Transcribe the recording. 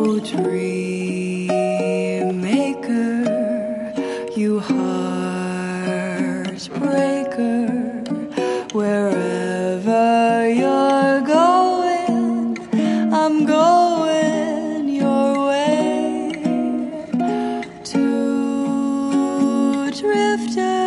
dream maker, you heartbreaker, wherever you're going, I'm going your way. Two drifters